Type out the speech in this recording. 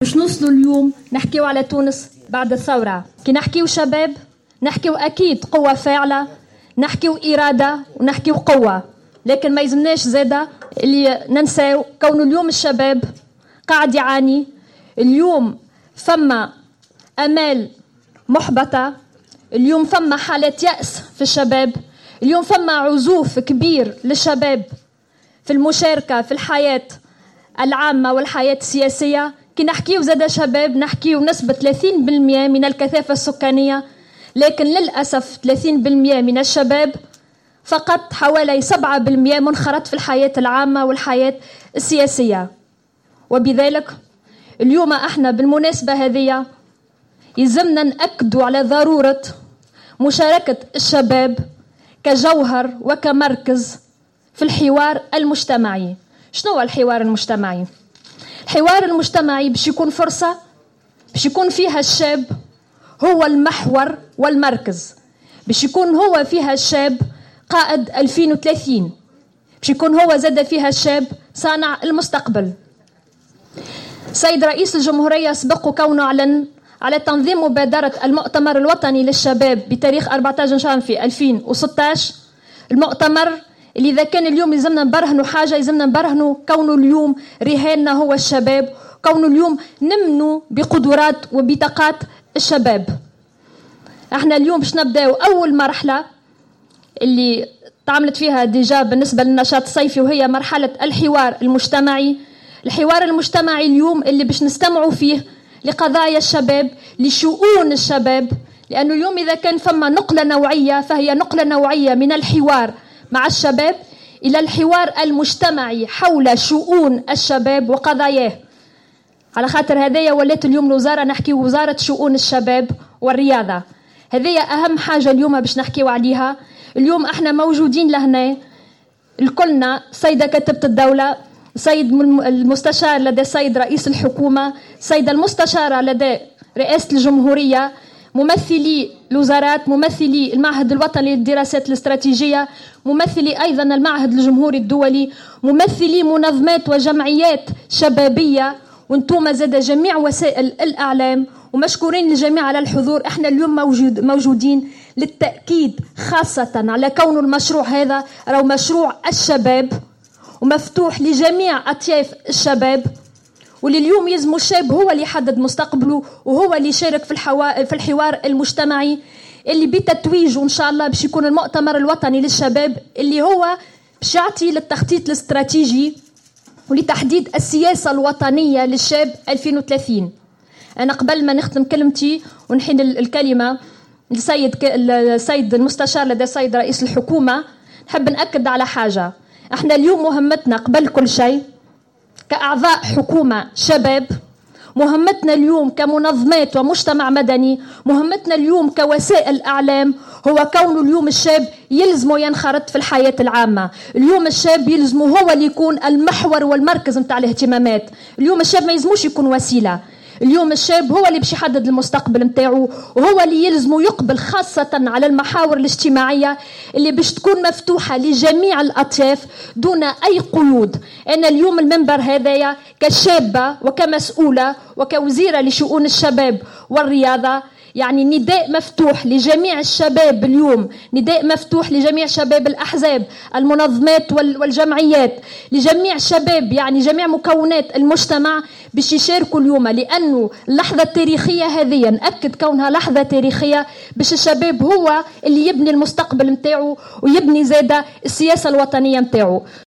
باش نوصلوا اليوم نحكيو على تونس بعد الثورة. كي نحكيو شباب نحكيو أكيد قوة فاعلة، نحكيو إرادة ونحكيو قوة، لكن ما يلزمناش زادة اللي ننساو كون اليوم الشباب قاعد يعاني. اليوم فما أمال محبطة، اليوم فما حالات يأس في الشباب، اليوم فما عزوف كبير للشباب في المشاركة في الحياة العامة والحياة السياسية. كي نحكيو زادة شباب نحكيو نسبة 30% من الكثافة السكانية، لكن للأسف 30% من الشباب فقط حوالي 7% منخرط في الحياة العامة والحياة السياسية. وبذلك اليوم احنا بالمناسبة هذه يلزمنا نأكدوا على ضرورة مشاركة الشباب كجوهر وكمركز في الحوار المجتمعي. شنو هو الحوار المجتمعي؟ الحوار المجتمعي باش يكون فرصة، باش يكون فيها الشاب هو المحور والمركز، باش يكون هو فيها الشاب قائد 2030، باش يكون هو زاد فيها الشاب صانع المستقبل. سيد رئيس الجمهورية سبق كونه أعلن على تنظيم مبادرة المؤتمر الوطني للشباب بتاريخ 14 جانفي 2016. المؤتمر اللي إذا كان اليوم يلزمنا نبرهنوا حاجة، يلزمنا نبرهنوا كونه اليوم رهاننا هو الشباب، كونه اليوم نمنوا بقدرات وبطاقات الشباب. احنا اليوم باش نبداو أول مرحلة اللي تعملت فيها ديجا بالنسبة للنشاط الصيفي، وهي مرحلة الحوار المجتمعي. الحوار المجتمعي اليوم اللي باش نستمعوا فيه لقضايا الشباب، لشؤون الشباب، لأنه اليوم إذا كان فما نقلة نوعية فهي نقلة نوعية من الحوار مع الشباب إلى الحوار المجتمعي حول شؤون الشباب وقضاياه. على خاطر هذايا ولات اليوم الوزارة نحكي وزارة شؤون الشباب والرياضة، هذايا أهم حاجة اليوم باش نحكيو عليها. اليوم احنا موجودين لهنا الكلنا، سيدة كاتبة الدولة، سيد المستشار لدى سيد رئيس الحكومة، سيدة المستشارة لدى رئاسة الجمهورية، ممثلي الوزارات، ممثلي المعهد الوطني للدراسات الاستراتيجية، ممثلي أيضا المعهد الجمهوري الدولي، ممثلي منظمات وجمعيات شبابية، وانتم زاد جميع وسائل الإعلام، ومشكورين للجميع على الحضور. احنا اليوم موجودين للتأكيد خاصة على كون المشروع هذا راهو مشروع الشباب ومفتوح لجميع أطياف الشباب، واللي اليوم يلزم الشاب هو اللي يحدد مستقبله وهو اللي يشارك في الحوار المجتمعي اللي بتتويجه إن شاء الله باش يكون المؤتمر الوطني للشباب، اللي هو باش يعطي للتخطيط الاستراتيجي ولتحديد السياسة الوطنية للشاب 2030. أنا قبل ما نختم كلمتي ونحين الكلمة للسيد المستشار لدى السيد رئيس الحكومة، نحب نأكد على حاجة. احنا اليوم مهمتنا قبل كل شيء كأعضاء حكومة شباب، مهمتنا اليوم كمنظمات ومجتمع مدني، مهمتنا اليوم كوسائل إعلام، هو كون اليوم الشاب يلزمه ينخرط في الحياة العامة. اليوم الشاب يلزمه هو اللي يكون المحور والمركز متاع الاهتمامات. اليوم الشاب ما يلزموش يكون وسيلة، اليوم الشاب هو اللي باش يحدد المستقبل متاعه، وهو اللي يلزمه يقبل خاصة على المحاور الاجتماعية اللي باش تكون مفتوحة لجميع الأطياف دون أي قيود. أنا اليوم المنبر هذايا كشابة وكمسؤولة وكوزيرة لشؤون الشباب والرياضة، يعني نداء مفتوح لجميع الشباب اليوم، نداء مفتوح لجميع شباب الأحزاب، المنظمات والجمعيات، لجميع شباب يعني جميع مكونات المجتمع باش يشاركوا اليوم، لأنه اللحظة التاريخية هذه نأكد كونها لحظة تاريخية باش الشباب هو اللي يبني المستقبل متاعه ويبني زادة السياسة الوطنية متاعه.